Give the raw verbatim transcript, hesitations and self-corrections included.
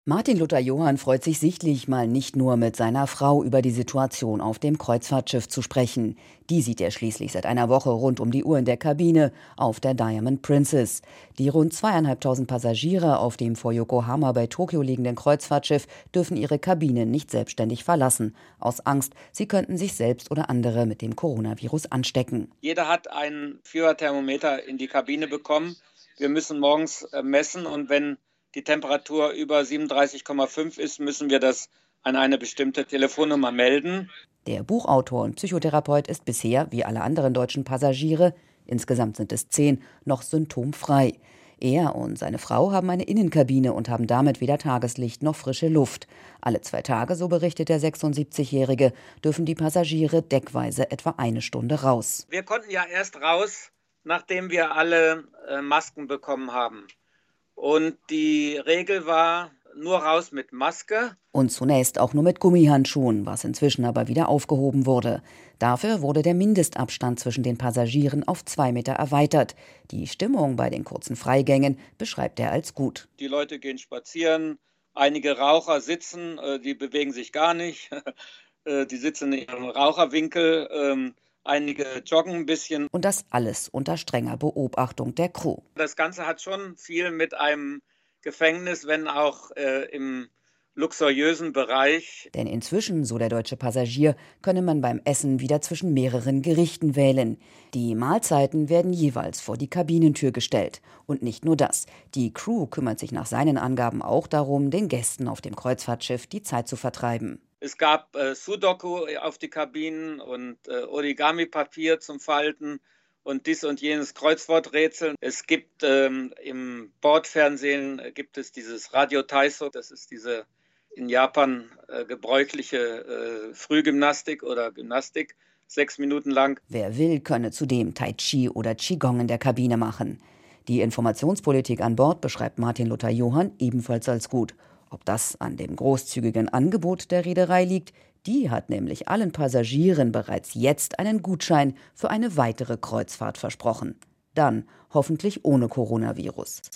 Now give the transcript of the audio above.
Martin Luther Johann freut sich sichtlich, mal nicht nur mit seiner Frau über die Situation auf dem Kreuzfahrtschiff zu sprechen. Die sieht er schließlich seit einer Woche rund um die Uhr in der Kabine auf der Diamond Princess. Die rund zweieinhalbtausend Passagiere auf dem vor Yokohama bei Tokio liegenden Kreuzfahrtschiff dürfen ihre Kabine nicht selbstständig verlassen. Aus Angst, sie könnten sich selbst oder andere mit dem Coronavirus anstecken. Jeder hat ein Führerthermometer in die Kabine bekommen. Wir müssen morgens messen und wenn die Temperatur über siebenunddreißig Komma fünf ist, müssen wir das an eine bestimmte Telefonnummer melden. Der Buchautor und Psychotherapeut ist bisher, wie alle anderen deutschen Passagiere, insgesamt sind es zehn, noch symptomfrei. Er und seine Frau haben eine Innenkabine und haben damit weder Tageslicht noch frische Luft. Alle zwei Tage, so berichtet der sechsundsiebzigjährige, dürfen die Passagiere deckweise etwa eine Stunde raus. Wir konnten ja erst raus, nachdem wir alle äh, Masken bekommen haben. Und die Regel war, nur raus mit Maske. Und zunächst auch nur mit Gummihandschuhen, was inzwischen aber wieder aufgehoben wurde. Dafür wurde der Mindestabstand zwischen den Passagieren auf zwei Meter erweitert. Die Stimmung bei den kurzen Freigängen beschreibt er als gut. Die Leute gehen spazieren, einige Raucher sitzen, die bewegen sich gar nicht. Die sitzen in ihrem Raucherwinkel. Einige joggen ein bisschen. Und das alles unter strenger Beobachtung der Crew. Das Ganze hat schon viel mit einem Gefängnis, wenn auch äh, im luxuriösen Bereich. Denn inzwischen, so der deutsche Passagier, könne man beim Essen wieder zwischen mehreren Gerichten wählen. Die Mahlzeiten werden jeweils vor die Kabinentür gestellt. Und nicht nur das. Die Crew kümmert sich nach seinen Angaben auch darum, den Gästen auf dem Kreuzfahrtschiff die Zeit zu vertreiben. Es gab äh, Sudoku auf die Kabinen und äh, Origami-Papier zum Falten und dies und jenes Kreuzworträtsel. Es gibt ähm, im Bordfernsehen äh, gibt es dieses Radio Taiso, das ist diese in Japan äh, gebräuchliche äh, Frühgymnastik oder Gymnastik, sechs Minuten lang. Wer will, könne zudem Tai Chi oder Qigong in der Kabine machen. Die Informationspolitik an Bord beschreibt Martin Luther Johann ebenfalls als gut. Ob das an dem großzügigen Angebot der Reederei liegt, die hat nämlich allen Passagieren bereits jetzt einen Gutschein für eine weitere Kreuzfahrt versprochen. Dann hoffentlich ohne Coronavirus.